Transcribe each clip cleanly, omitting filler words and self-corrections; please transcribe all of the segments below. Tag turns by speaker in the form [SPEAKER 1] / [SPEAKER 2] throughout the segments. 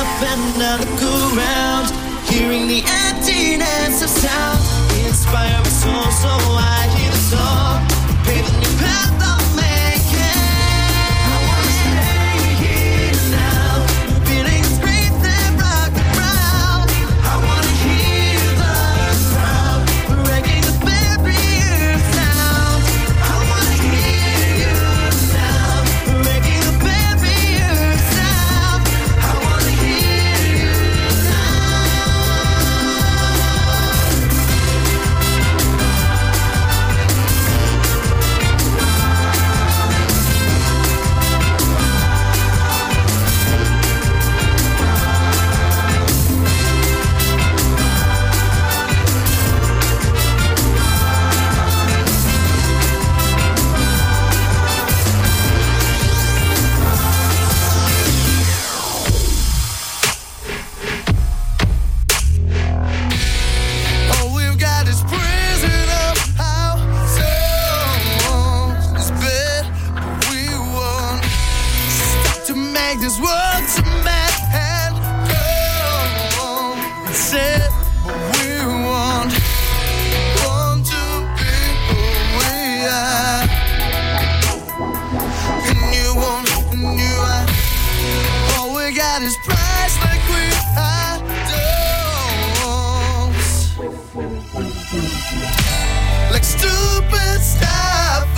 [SPEAKER 1] up and I look around, hearing the emptiness of sound. Inspire my soul so I hear the song, pave a new path I'll make it. I wanna stay here now, feeling scream and rock the ground. I wanna hear the crowd breaking the barrier sound. I wanna hear you now, breaking the barrier sound. I wanna hear you this world to man go on and say what we want to be who we are. And you want, and you are. All we got is price like we are dogs. Like stupid stuff.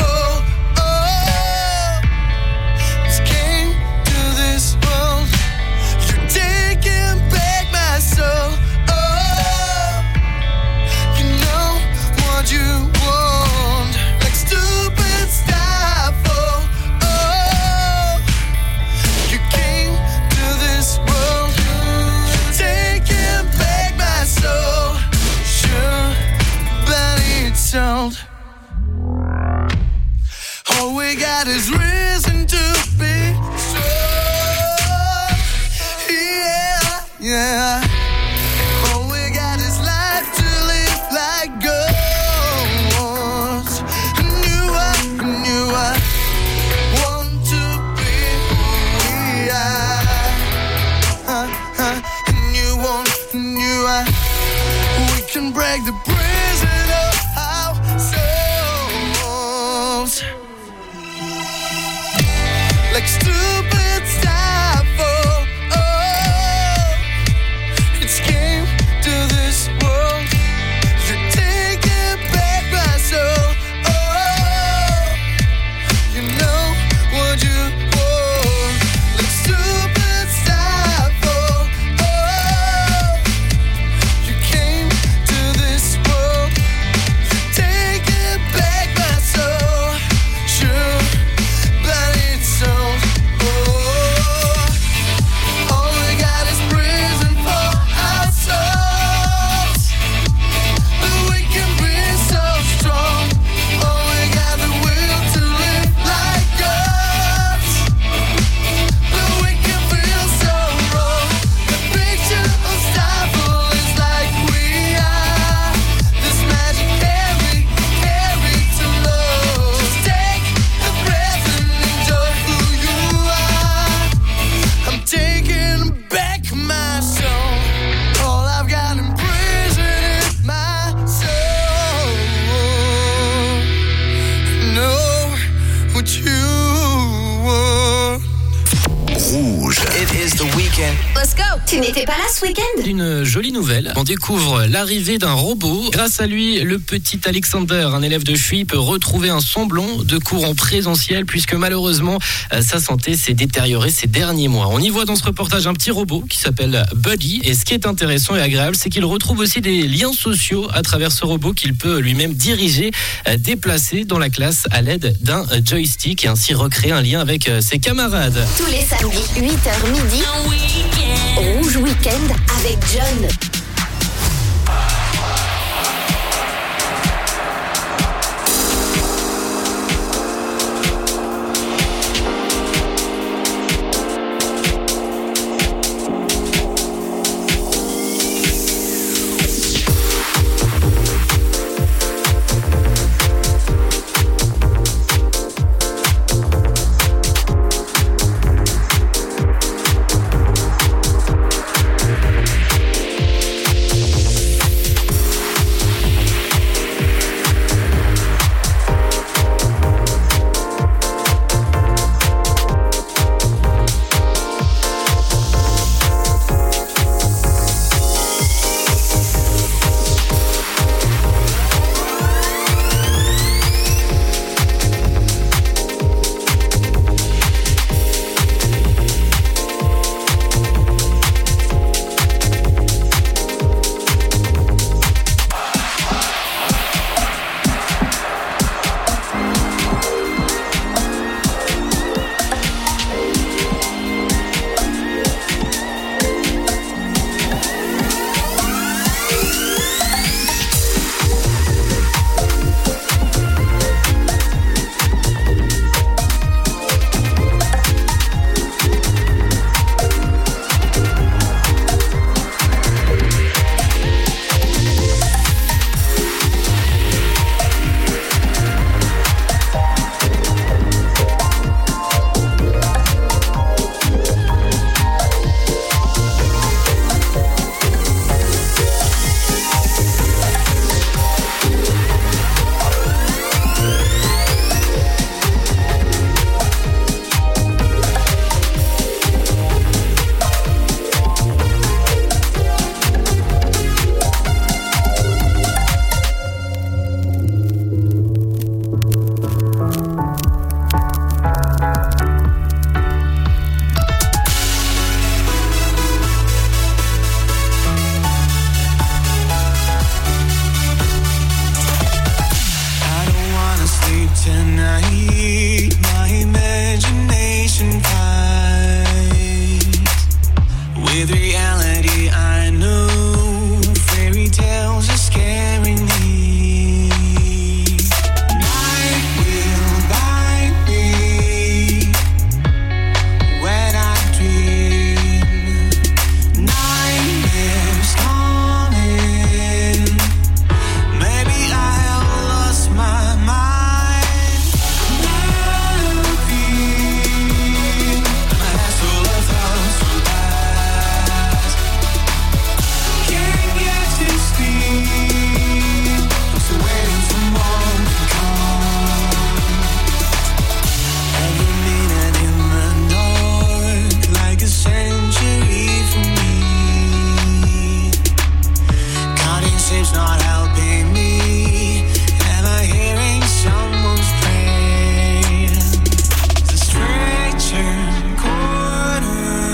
[SPEAKER 1] All we got is reason to be strong. Yeah, yeah. All we got is life to live like goals. And you are want to be who we are. And you want, and you are. We can break the prison of our souls. Like stupid stuff, it's came to this world. You're taking back my soul. You know what you want. Like stupid stuff, you came to this world. You're taking back my soul. Sure, but it's so. All we got is prison for our souls, but we can be so strong. All we got the will to live like gods, but we can feel so wrong. The picture unstoppable is like we are. This magic carry to love. Just take a breath and enjoy who you are. I'm taking back my soul. All I've got in prison is my soul. Know what you want.
[SPEAKER 2] Rouge. It is the weekend.
[SPEAKER 3] Let's go. Tu n'étais pas là ce week-end?
[SPEAKER 4] Une jolie nouvelle. On découvre l'arrivée d'un robot. Grâce à lui, le petit Alexander, un élève de Chuy, peut retrouver un semblant de cours en présentiel puisque malheureusement, sa santé s'est détériorée ces derniers mois. On y voit dans ce reportage un petit robot qui s'appelle Buddy. Et ce qui est intéressant et agréable, c'est qu'il retrouve aussi des liens sociaux à travers ce robot qu'il peut lui-même diriger, déplacer dans la classe à l'aide d'un joystick et ainsi recréer un lien avec ses camarades.
[SPEAKER 3] Tous les samedis, 8h midi. Rouge Week-end avec John.
[SPEAKER 1] sleep tonight. My imagination fights with reality. I know fairy tales are scaring me. Night will bite me when I dream. Nightmares coming. Maybe I have lost my mind. Now feel my head full of thoughts from past. Can't get to sleep. I'm still waiting for morning come. Every minute in the north, like a century for me. Counting sleep's not helping me. Am I hearing someone's prayer? The stranger corner.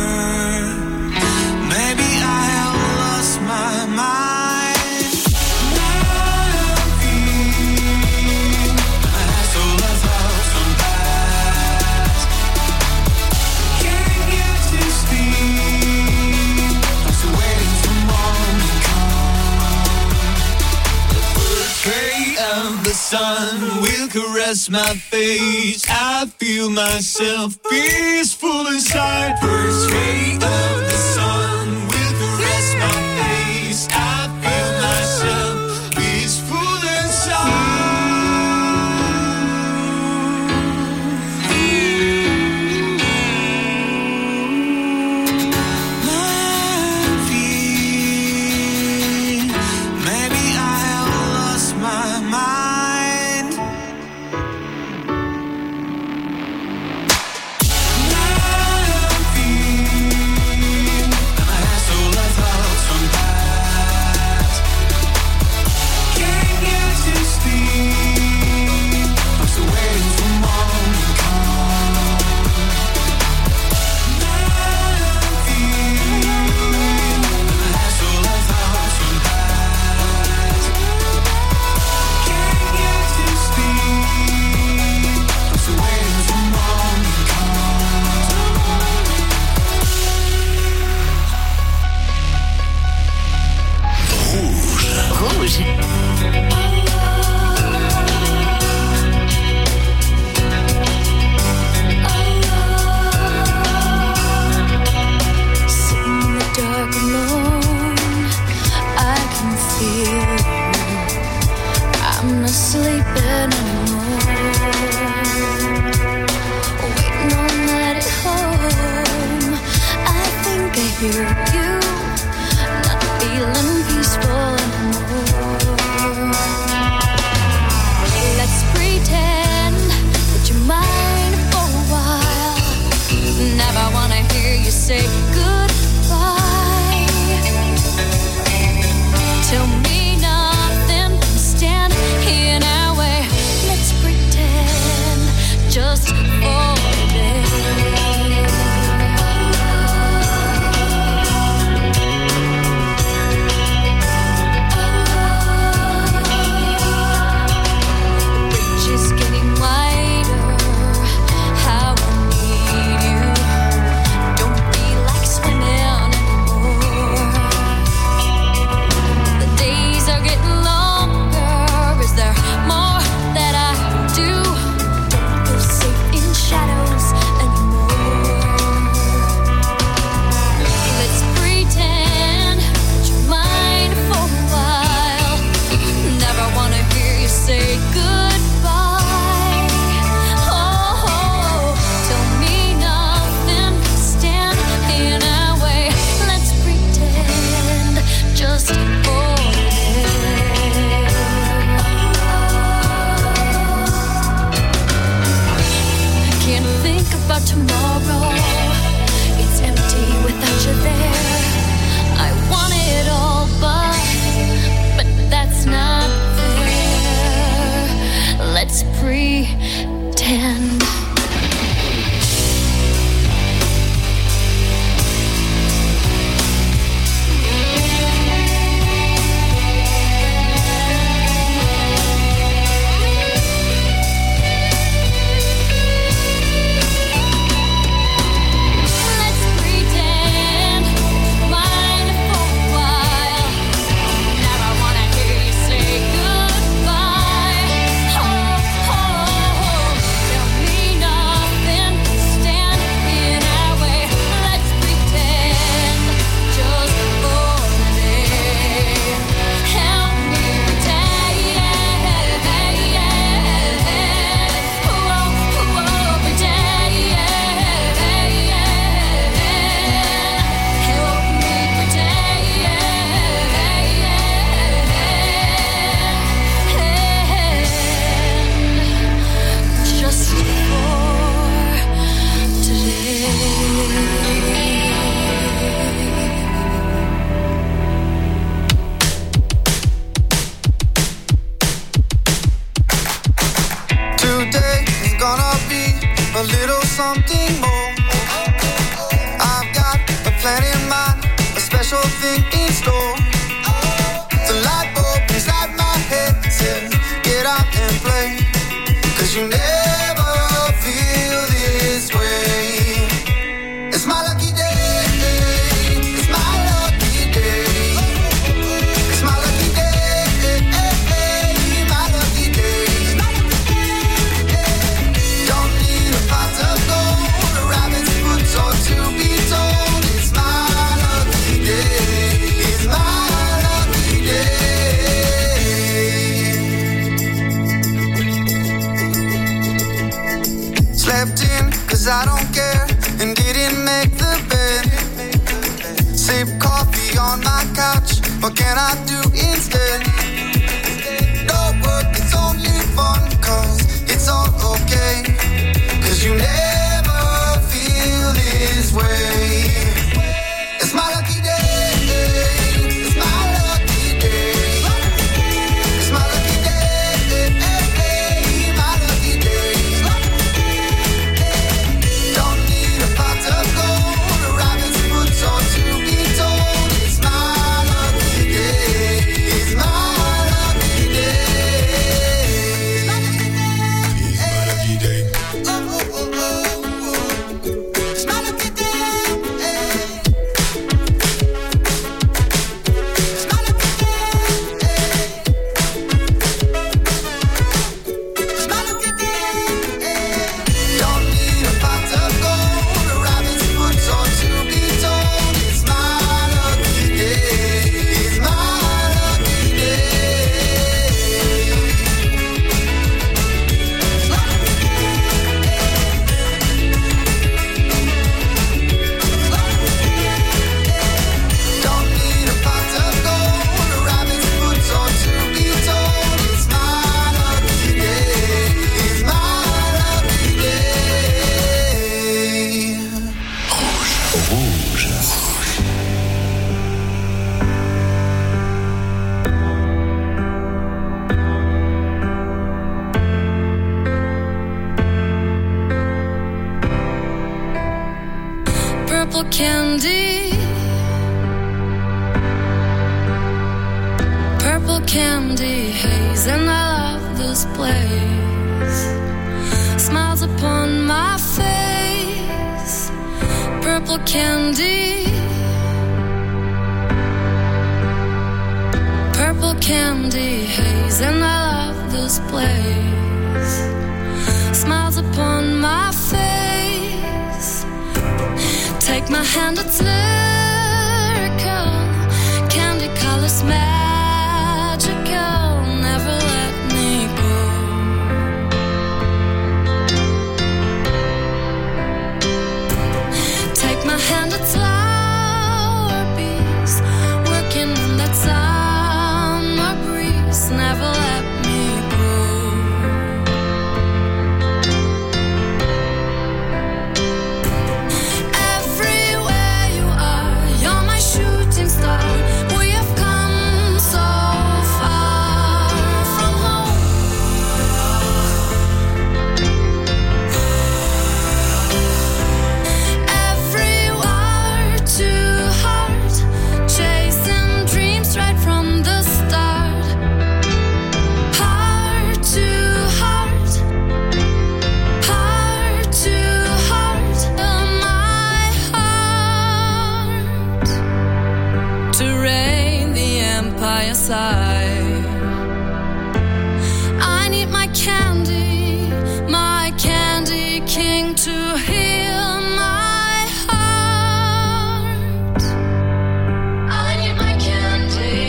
[SPEAKER 1] Maybe I have lost my mind. Now feel my head full of thoughts from past. Can't get to sleep. I'm still waiting for morning come. The first ray of the sun will caress my face. I feel myself peaceful inside. First ray of the sun will caress my face. I feel myself peaceful inside. I feel maybe I have lost my mind. I feel my head full of thoughts from past. Can't get to sleep. I'm still waiting for morning come. I feel my head full of thoughts from past. Can't get to sleep. I'm still waiting for morning come.
[SPEAKER 3] Rouge.
[SPEAKER 5] Sitting in the dark alone, I can feel you. I'm not sleeping anymore. Waiting on that at home, I think I hear you. Not feeling peaceful anymore. Let's pretend that you're mine for a while. Never wanna hear you say goodbye. Tell me nothing can stand in our way. Let's pretend just for a day. Bridge is getting wider. How I need you. Don't feel like swimming anymore. The days are getting longer. Is there more that I can do? Don't feel safe in shadows anymore. Let's pretend that you're mine for a while. Never wanna hear you say goodbye. Oh, tell me nothing can stand in our way. Let's pretend just for a day. Can't think about tomorrow. It's empty without you there. I want it all, but that's not fair. Let's pretend.
[SPEAKER 1] 'cause you never feel this way. It's my lucky day, it's my lucky day. It's my lucky day, my lucky day. Don't need a pot of gold, a rabbit's foot or to be told. It's my lucky day, it's my lucky day. Slept in 'cause I don't care and didn't make the bed. Sip coffee on my couch, what can I do instead? No work, it's only fun 'cause it's all okay. 'Cause you never feel this way. It's my lucky day, it's my lucky day. It's my lucky day, my lucky day. Don't need a pot of gold, a rabbit's foot or to be told. It's my lucky day, it's my lucky day. It's my lucky day. Oh, oh, oh, oh, oh. It's my lucky day. It's my lucky day. It's my lucky day. Don't need a pot of gold, a rabbit's foot or to be told. It's my lucky day, it's my lucky day. Don't need a pot of gold, a rabbit's foot or to be told. It's my lucky day, it's my lucky day.
[SPEAKER 2] Rouge.
[SPEAKER 5] Purple candy, purple candy haze, and I love this place. Smiles upon my face, purple candy, purple candy haze, and I love this place. Smiles upon my face. Take my hand, it's lyrical. Candy colors magical. Never let me go. Take my hand, it's flower bees. Working in that summer breeze. Never let me go. Everywhere you are, you're my shooting star. We have come so far from home. Everywhere too hard, chasing dreams right from the start. Heart to heart, heart to heart, my heart to reign the empire side. I need my candy king to heal my heart. I need my candy.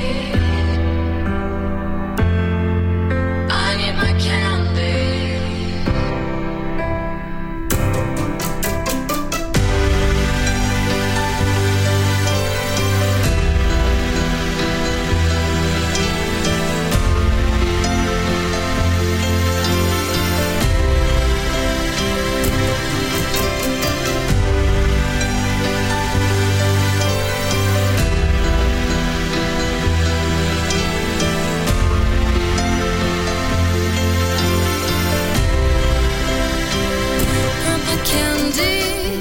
[SPEAKER 5] I need my candy. Purple candy,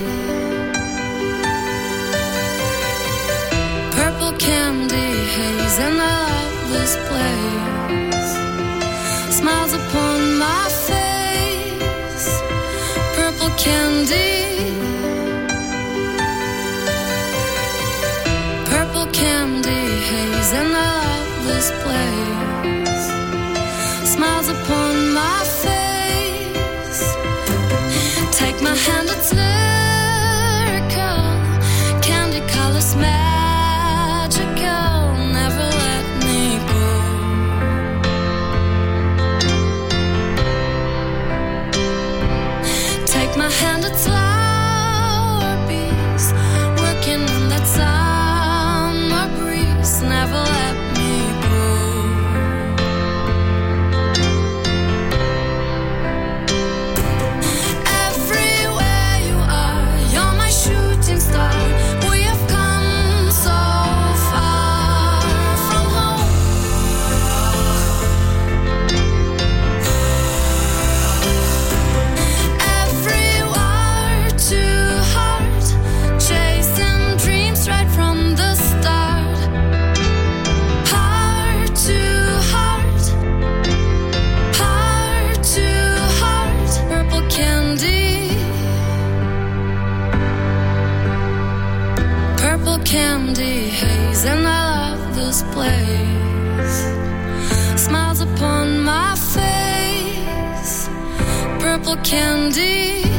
[SPEAKER 5] purple candy haze, and I love this place. Smiles upon my face. this place. Smiles upon my face. Take my hand, it's lyrical. Candy colors magical. Never let me go. Take my hand, it's flower bees. Working on that summer breeze. Never let me go. Everywhere you are, you're my shooting star. We have come so far from home. Everywhere too hard, chasing dreams right from the start. Heart too hard, heart too hard. Purple candy, purple candy haze, and I love this place. Smiles upon my face, purple candy.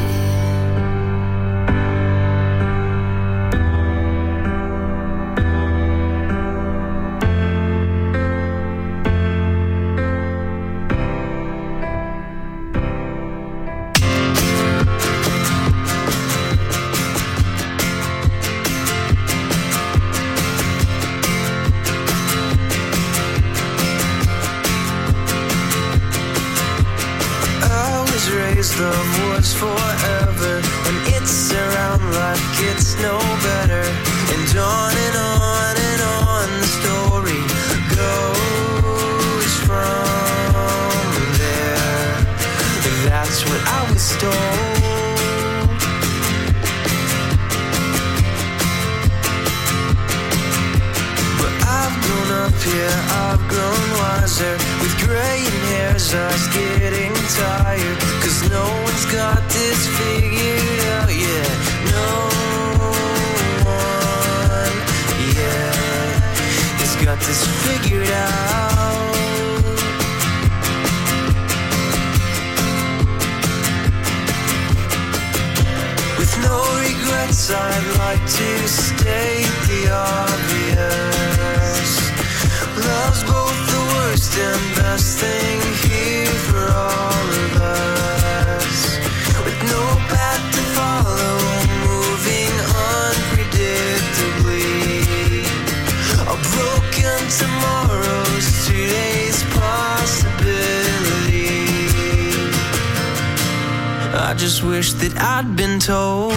[SPEAKER 6] I was raised, love was forever. When it's around like it's no better. And on the story goes from there. That's what I was told. But I've grown up here, I've grown wiser. With graying hairs, I was getting tired. Cause no one's got this figured out yet. No one yet has got this figured out. With no regrets, I'd like to state the obvious. Love's both the worst and best thing here for all of us. With no path to follow, moving unpredictably. A broken tomorrow's today's possibility. I just wish that I'd been told.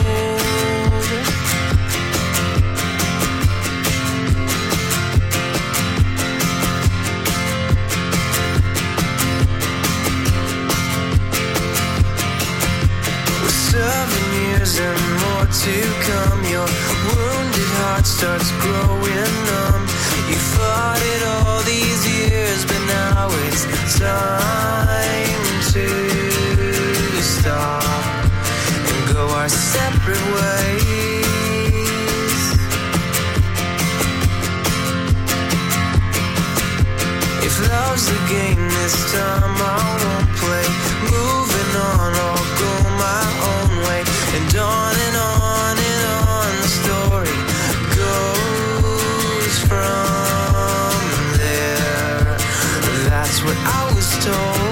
[SPEAKER 6] With 7 years and more to come, your wounded heart starts growing numb. You fought it all these years, but now it's time to stop and go our separate ways. If love's the game this time, I won't play. Moving on, I'll go my own way. And on the story goes from there. That's what I was told.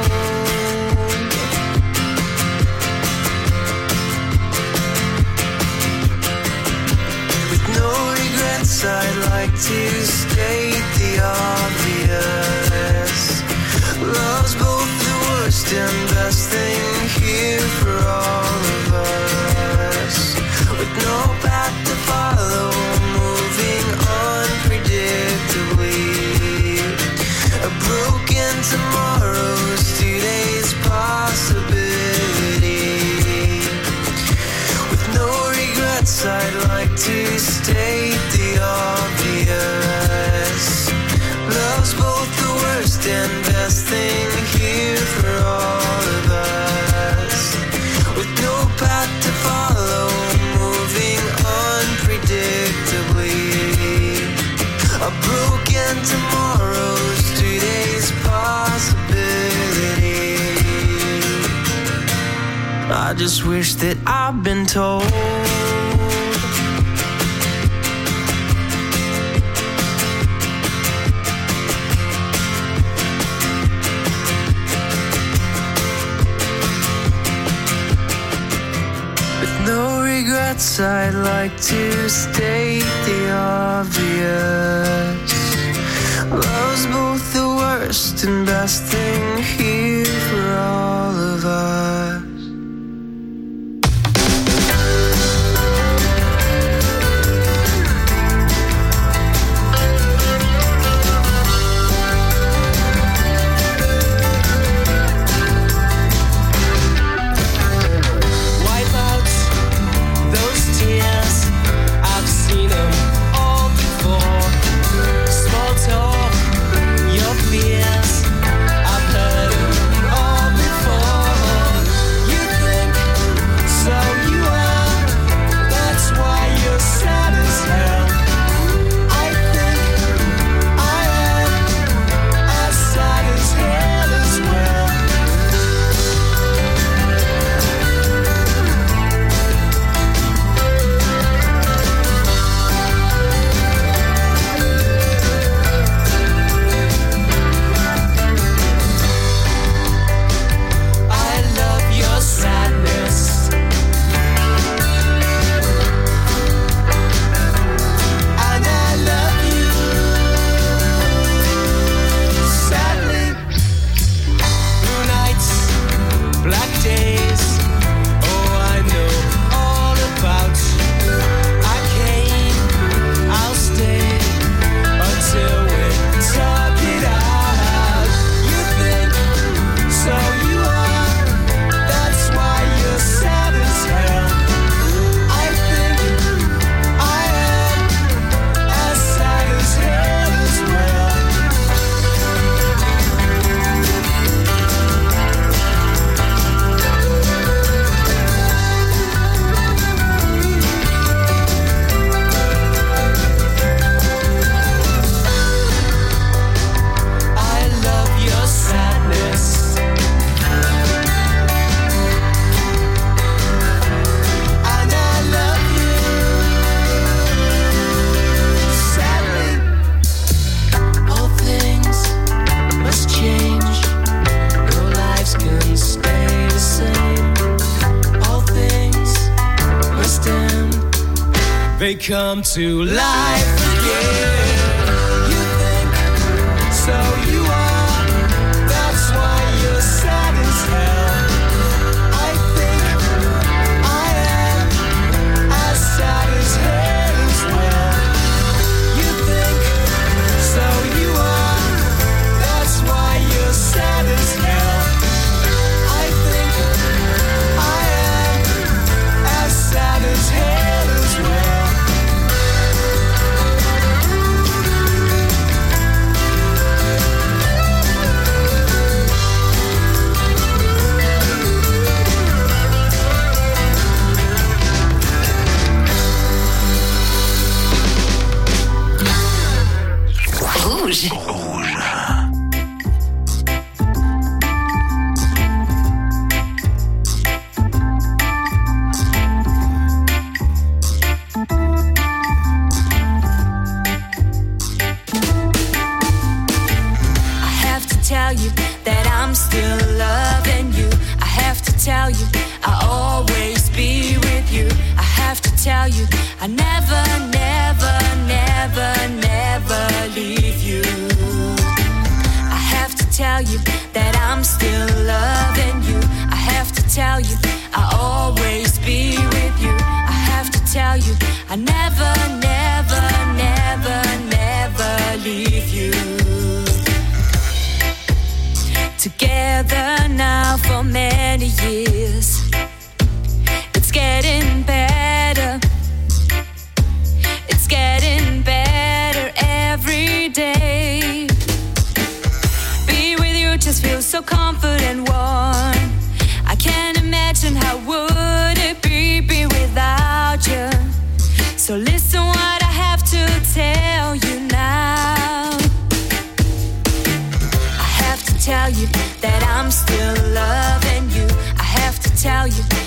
[SPEAKER 6] I'd like to state the obvious. Love's both the worst and best thing here for all of us. With no path to follow, moving unpredictably. A broken tomorrow's today's possibility. With no regrets, I'd like to state the obvious. Love's both the worst and best thing here for all of us. I just wish that I'd been told. With no regrets, I'd like to state the obvious. Love's both the worst and best thing here for all of us. Wipe out those tears, I've seen them all before. Small talk, your fears, I've heard them all before. You think, so you are, that's why you're sad as hell. I think I am as sad as hell as well. I love your sadness, and I love you sadly. Blue nights, black days, oh I know all about. I came, I'll stay until we talk it out. You think, so you are, that's why you're sad as hell. I think I am as sad as hell as well. I love your sadness, and I love you sadly. All things must change, no lives can stay the same. All things must end, they come to life again. You think, so you are, that's why you're sad as hell. I think I am as sad as hell as well. You think, so you are, that's why you're sad as hell. I think I am as sad as hell as well.
[SPEAKER 3] Rouge.
[SPEAKER 5] I have to tell you that I'm still loving you. I have to tell you I'll always be with you. I have to tell you I never, never, never, never leave you. I have to tell you that I'm still loving you. I have to tell you I'll always be with you. I have to tell you I never, never, never, never leave you. Together now for many years, it's getting better. It's getting better every day. Be with you just feels so comfort and warm. I can't imagine how would it be without you. So listen what I have to tell you now. I have to tell you that I'm still loving you. I have to tell you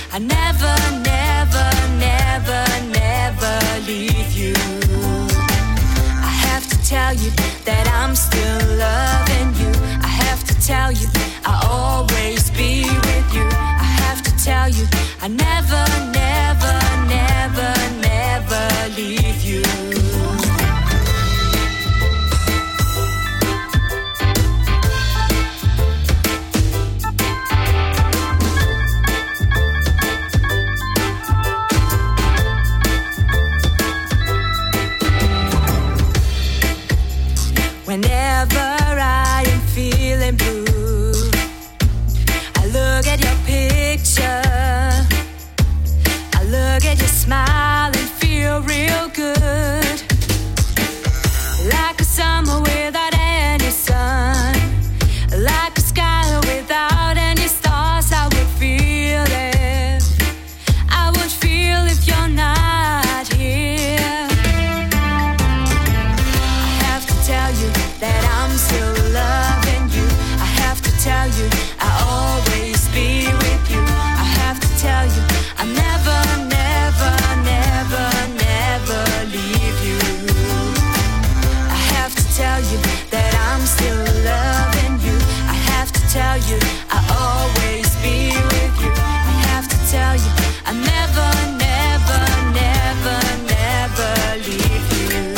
[SPEAKER 5] I never, never, never, never leave you. I have to tell you that I'm still loving you. I have to tell you I'll always be with you. I have to tell you I never, never, never, never leave you. Whenever I am feeling blue, I look at your picture, I look at your smile and feel real good. Like a summer without any sun, like a sky without any stars, I would feel it. I would feel if you're not here. Tell you that I'm still loving you. I have to tell you I'll always be with you. I have to tell you I'll never, never, never, never leave you. I have to tell you that I'm still loving you. I have to tell you I'll always be with you. I have to tell you I'll never, never, never, never leave you.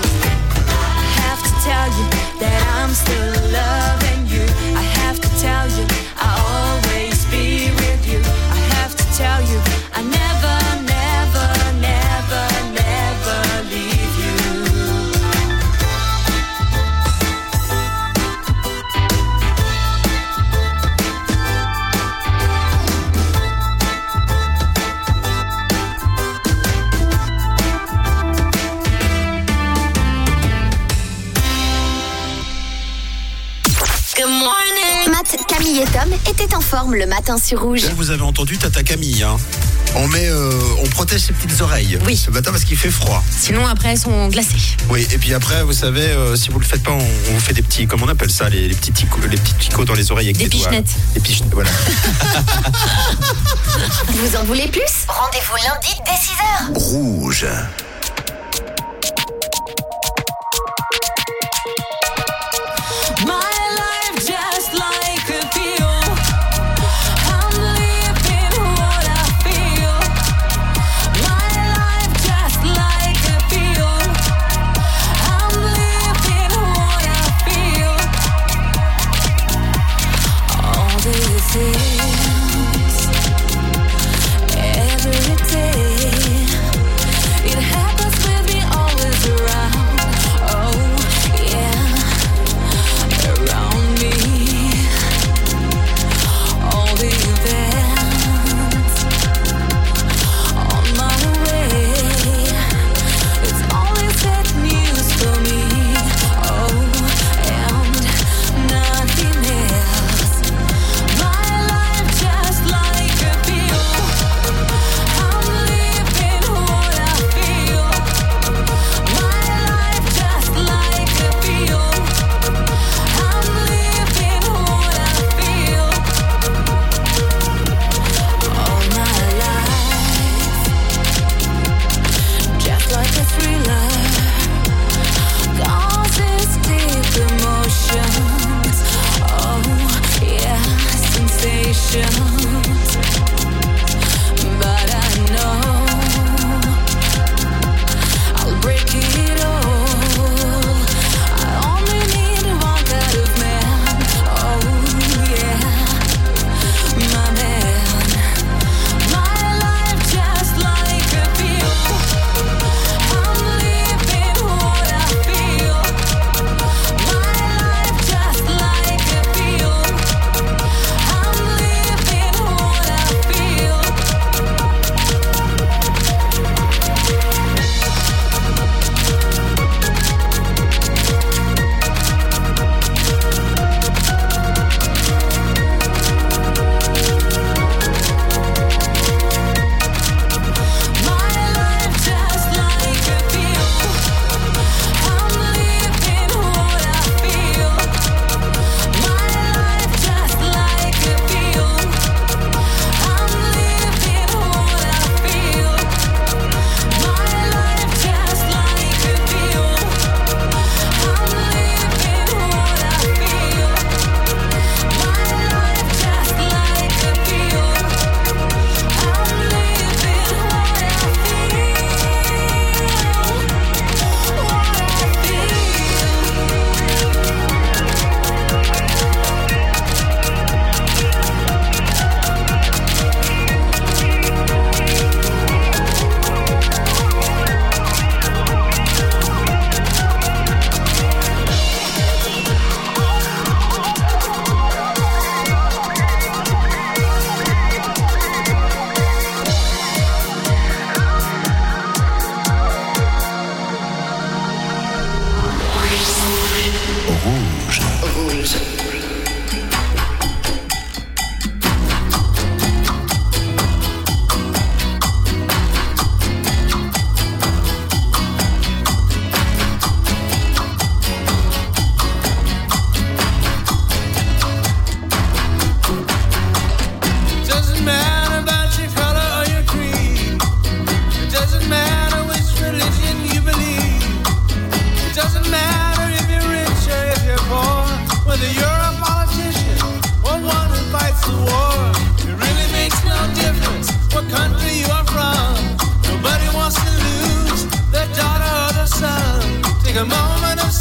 [SPEAKER 5] Tell you that I'm still loving you. I have to tell you I'll always be with you. I have to tell you I never, never, never, never leave you.
[SPEAKER 3] Matt, Camille et Tom étaient en forme le matin sur Rouge.
[SPEAKER 7] Vous avez entendu Tata Camille, hein. On protège ses petites oreilles ce matin parce qu'il fait froid.
[SPEAKER 8] Sinon après elles sont glacées.
[SPEAKER 7] Oui, et puis après vous savez, si vous le faites pas, on vous fait des petits, comment on appelle ça, les petits ticots dans les oreilles avec
[SPEAKER 8] des pichenettes.
[SPEAKER 7] Des pichenettes, voilà.
[SPEAKER 3] Vous en voulez plus? Rendez-vous lundi dès 6h.
[SPEAKER 2] Rouge.
[SPEAKER 5] Every day it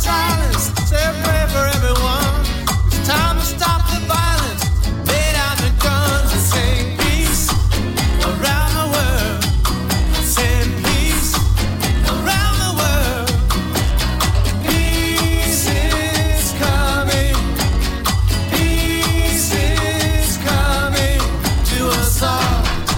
[SPEAKER 1] silence, say a prayer for everyone. It's time to stop the violence, lay down the guns and sing peace around the world. Send peace around the world. Peace is coming. Peace is coming to us all.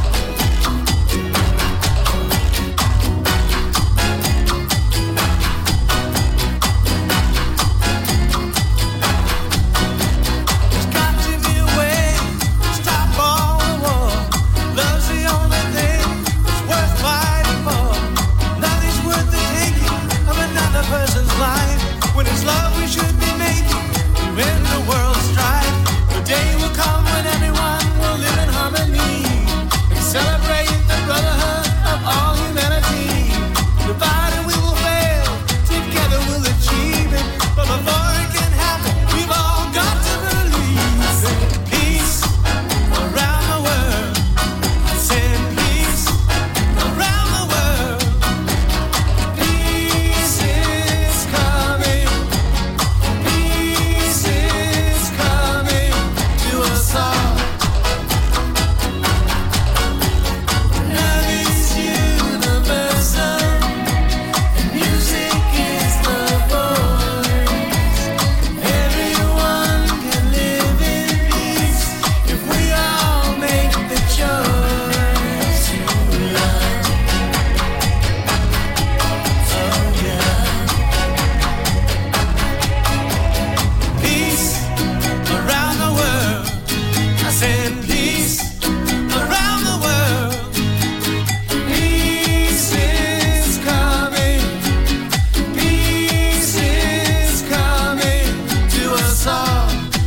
[SPEAKER 1] There's got to be a way to stop all the war. Love's the only thing that's worth fighting for. Nothing's worth the taking of another person's life. When it's love we should be making to end the world's strife. The day will come when everyone will live in harmony and celebrate the brotherhood of all humanity. Divided we will fail, together we'll achieve it. But before it can happen, we've all got to believe in peace around the world. Send peace around the world. Peace is coming. Peace is coming to us all. Love is universal, and music is the voice. Everyone can live in peace if we all make the choice to love. Oh yeah. Peace around the world. I said peace around the world. Peace is coming. Peace is coming to us all.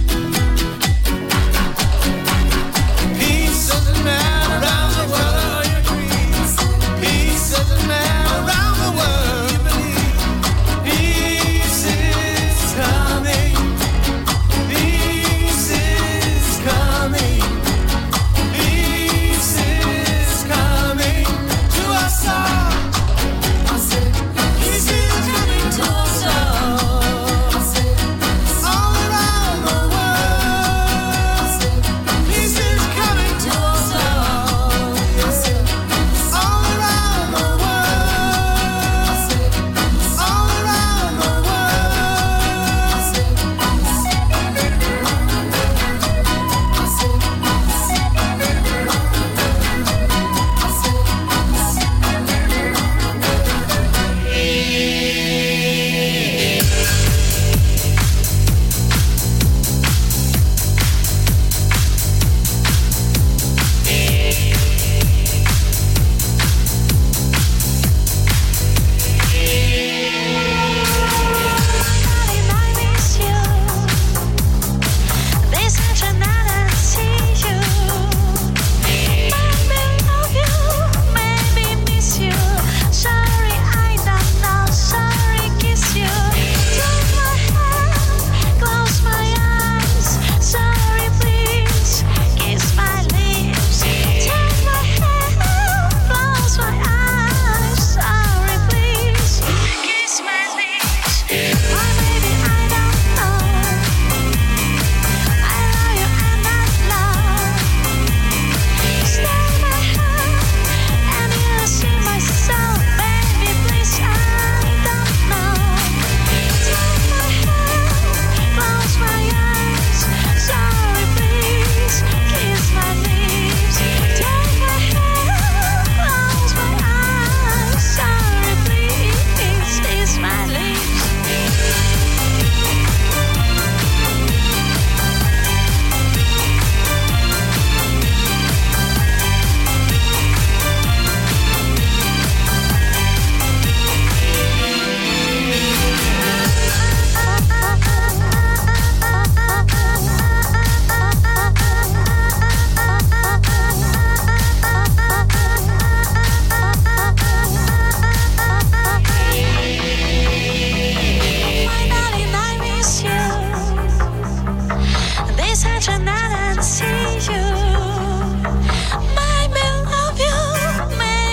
[SPEAKER 1] Peace doesn't matter around the world. Peace doesn't matter around the world. You believe peace is coming. Peace is coming. Peace is coming to us all. I said, peace is coming to us all. I said, all around the world. Peace is coming to us all. I said, all around the world. All around the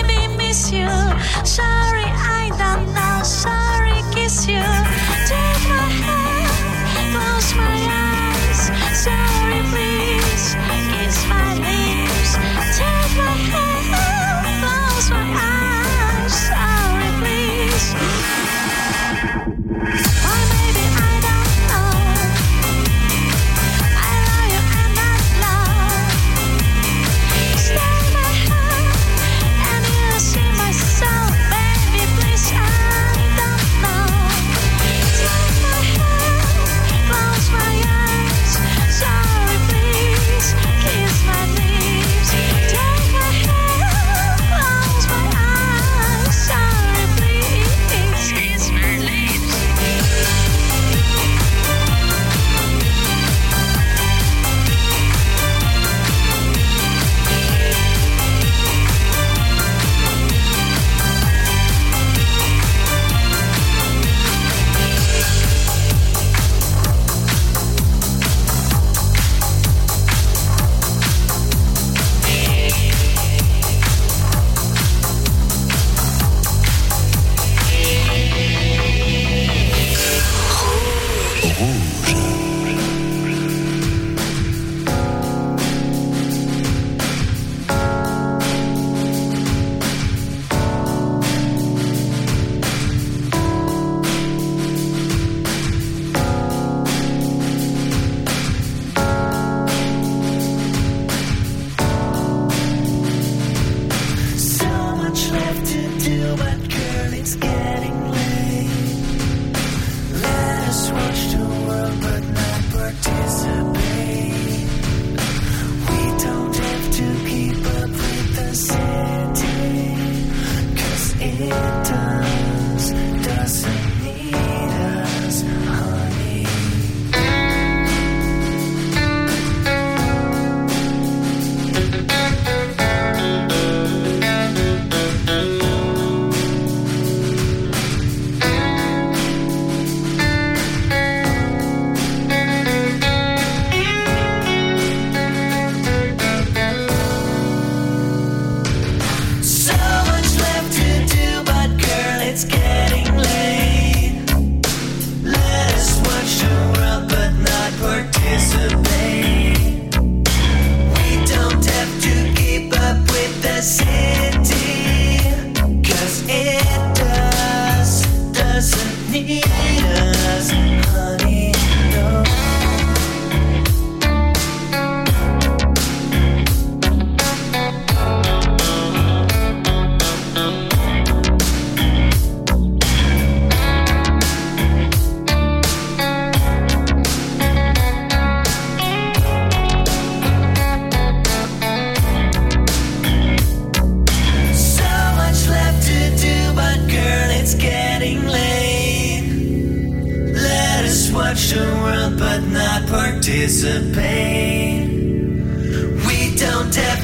[SPEAKER 5] Sorry, I don't know. Sorry, kiss you. Take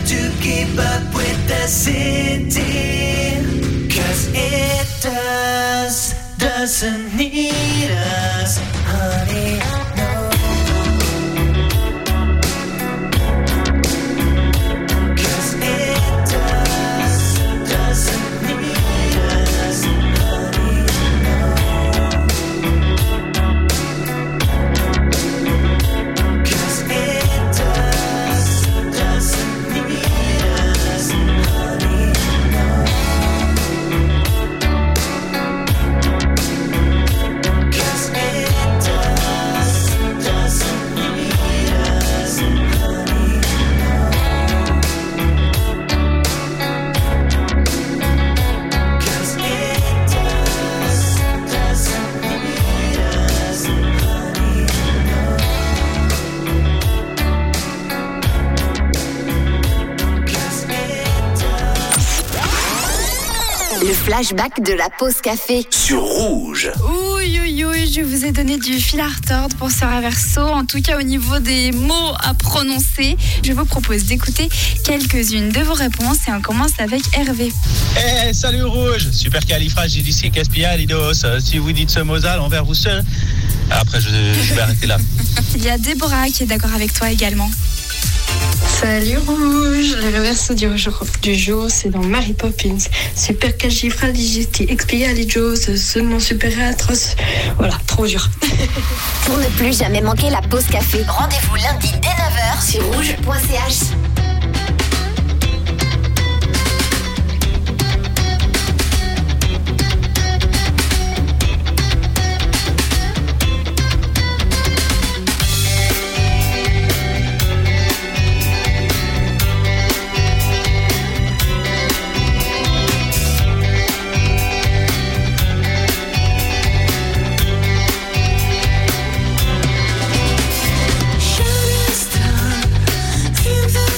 [SPEAKER 6] to keep up with the city. 'Cause it doesn't need us, honey, no. 'Cause it doesn't need us, honey, no. 'Cause it doesn't need us, honey, no. 'Cause it doesn't need us, honey, no. 'Cause it doesn't need us, honey, no. 'Cause
[SPEAKER 3] Le flashback de la pause café.
[SPEAKER 2] Sur Rouge.
[SPEAKER 8] Oui, je vous ai donné du fil à retordre pour ce reverso. En tout cas, au niveau des mots à prononcer, je vous propose d'écouter quelques-unes de vos réponses et on commence avec Hervé.
[SPEAKER 9] Hey, salut Rouge, supercalifragilisticexpialidocious. Si vous dites ce mot-là, l'envers vous seul. Après, je vais arrêter là.
[SPEAKER 8] Il y a Déborah qui est d'accord avec toi également.
[SPEAKER 10] Salut Rouge, le reverso du jour, c'est dans Mary Poppins. Supercalifragilisticexpialidocious, ce nom super atroce. Voilà, trop dur.
[SPEAKER 3] Pour ne plus jamais manquer la pause café, rendez-vous lundi dès 9h sur rouge.ch.
[SPEAKER 6] Shooting star, keep the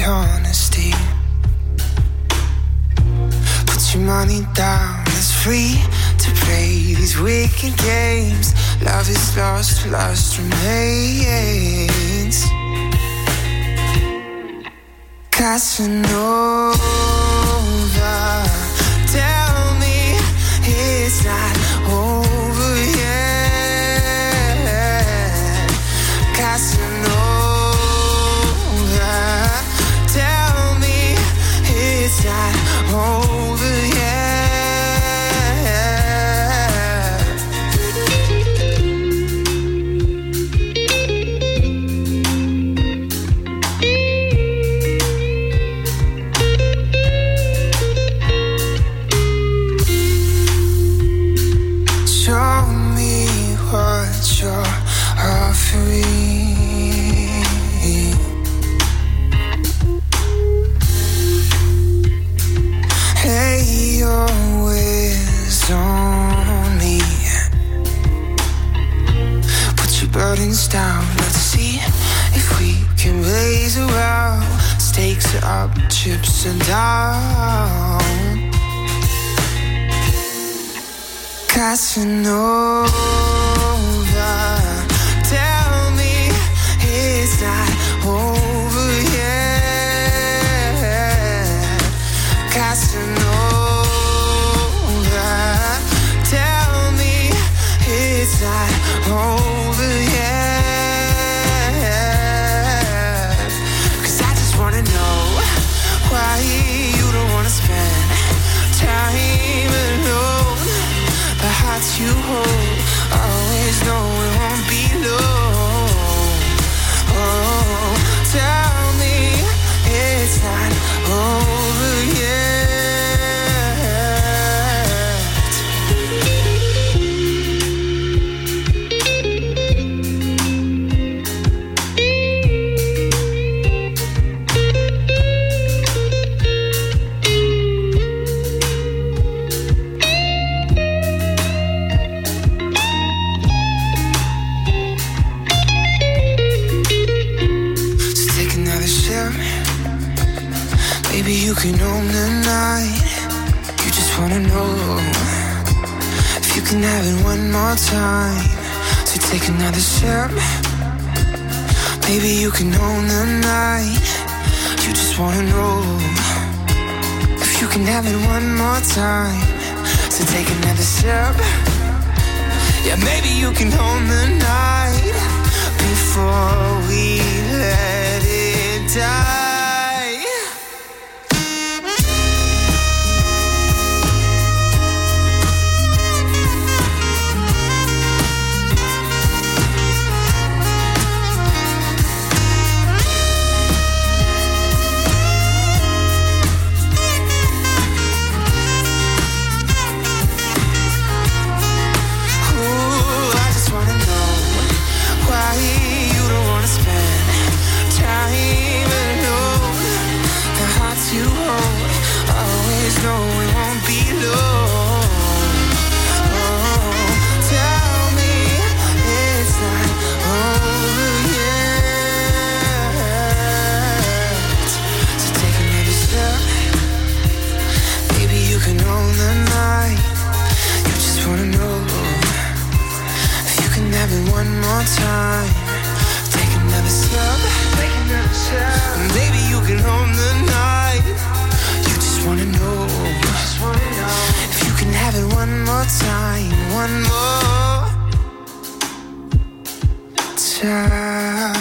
[SPEAKER 6] honesty. Put your money down, it's free to play these wicked games. Love is lost, lust remains. Casanova, tell me it's not over yet. Casanova, tell me it's not over yet. Show me what you're offering. Lay your ways on me. Put your burdens down. Let's see if we can raise a well. Stakes are up, chips are down. Casanova, tell me it's not over yet. Casanova, tell me it's not over yet. 'Cause I just wanna know why you don't wanna spend time alone. The hearts you hold, always know it won't be long. Oh, tell me it's not over yet. Maybe you can own the night. You just wanna know if you can have it one more time. So take another sip. Maybe you can own the night. You just wanna know if you can have it one more time. So take another sip. Yeah, maybe you can own the night before we let it die. One more time, take another sip. Maybe you can own the night. You just wanna know if you can have it one more time, one more time.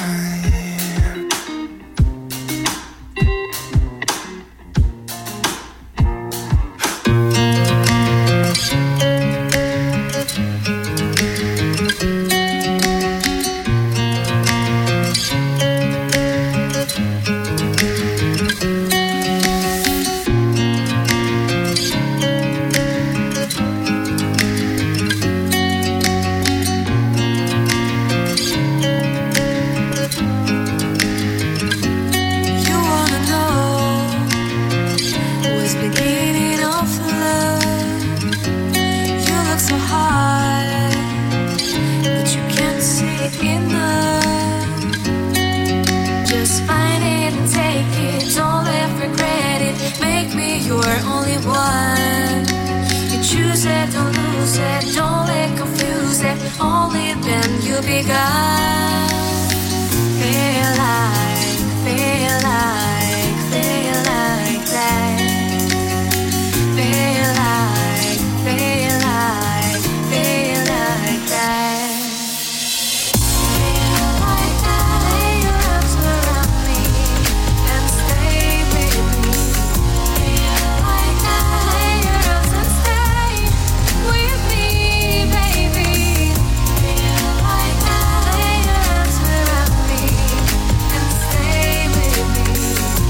[SPEAKER 5] only then you begun.